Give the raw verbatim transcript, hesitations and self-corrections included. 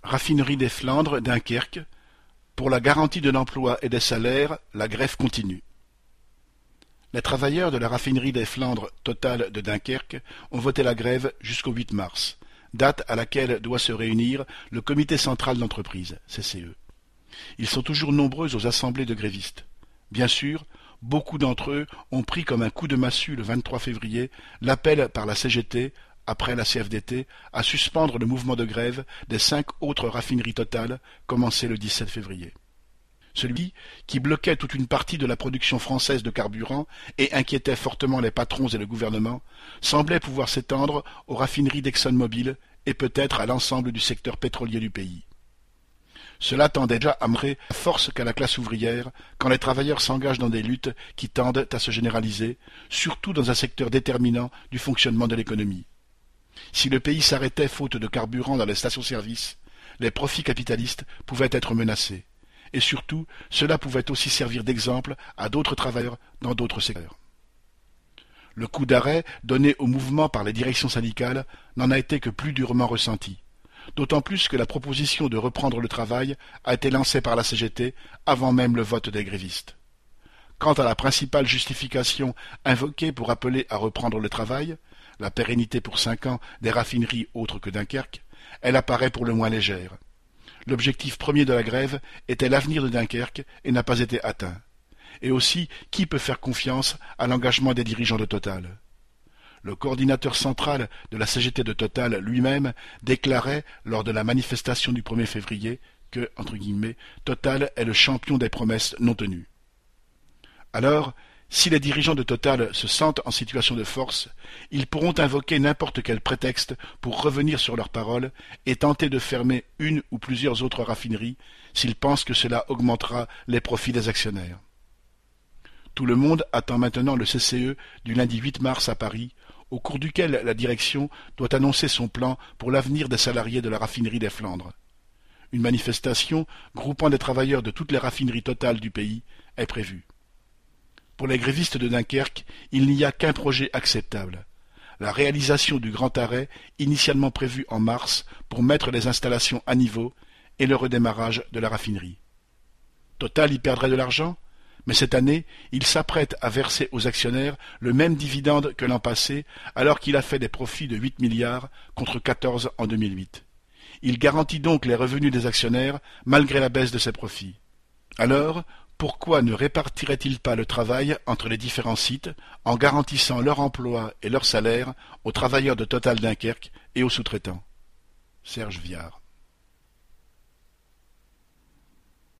Raffinerie des Flandres, Dunkerque. Pour la garantie de l'emploi et des salaires, la grève continue. Les travailleurs de la raffinerie des Flandres Total de Dunkerque ont voté la grève jusqu'au huit mars, date à laquelle doit se réunir le comité central d'entreprise, C C E. Ils sont toujours nombreux aux assemblées de grévistes. Bien sûr, beaucoup d'entre eux ont pris comme un coup de massue le vingt-trois février l'appel par la C G T, après la C F D T, à suspendre le mouvement de grève des cinq autres raffineries Total commencé le dix-sept février. Celui qui bloquait toute une partie de la production française de carburant et inquiétait fortement les patrons et le gouvernement, semblait pouvoir s'étendre aux raffineries d'ExxonMobil et peut-être à l'ensemble du secteur pétrolier du pays. Cela tendait déjà à montrer la force qu'a la classe ouvrière quand les travailleurs s'engagent dans des luttes qui tendent à se généraliser, surtout dans un secteur déterminant du fonctionnement de l'économie. Si le pays s'arrêtait faute de carburant dans les stations-service, les profits capitalistes pouvaient être menacés. Et surtout, cela pouvait aussi servir d'exemple à d'autres travailleurs dans d'autres secteurs. Le coup d'arrêt donné au mouvement par les directions syndicales n'en a été que plus durement ressenti, d'autant plus que la proposition de reprendre le travail a été lancée par la C G T avant même le vote des grévistes. Quant à la principale justification invoquée pour appeler à reprendre le travail, la pérennité pour cinq ans des raffineries autres que Dunkerque, elle apparaît pour le moins légère. L'objectif premier de la grève était l'avenir de Dunkerque et n'a pas été atteint. Et aussi, qui peut faire confiance à l'engagement des dirigeants de Total? Le coordinateur central de la C G T de Total lui-même déclarait lors de la manifestation du premier février que, entre guillemets, Total est le champion des promesses non tenues. Alors, si les dirigeants de Total se sentent en situation de force, ils pourront invoquer n'importe quel prétexte pour revenir sur leurs paroles et tenter de fermer une ou plusieurs autres raffineries s'ils pensent que cela augmentera les profits des actionnaires. Tout le monde attend maintenant le C C E du lundi huit mars à Paris, au cours duquel la direction doit annoncer son plan pour l'avenir des salariés de la raffinerie des Flandres. Une manifestation groupant des travailleurs de toutes les raffineries Total du pays est prévue. Pour les grévistes de Dunkerque, il n'y a qu'un projet acceptable, la réalisation du grand arrêt initialement prévu en mars pour mettre les installations à niveau et le redémarrage de la raffinerie. Total y perdrait de l'argent, mais cette année, il s'apprête à verser aux actionnaires le même dividende que l'an passé, alors qu'il a fait des profits de huit milliards contre quatorze en deux mille huit. Il garantit donc les revenus des actionnaires malgré la baisse de ses profits. Alors, pourquoi ne répartirait-il pas le travail entre les différents sites en garantissant leur emploi et leur salaire aux travailleurs de Total Dunkerque et aux sous-traitants? Serge Viard.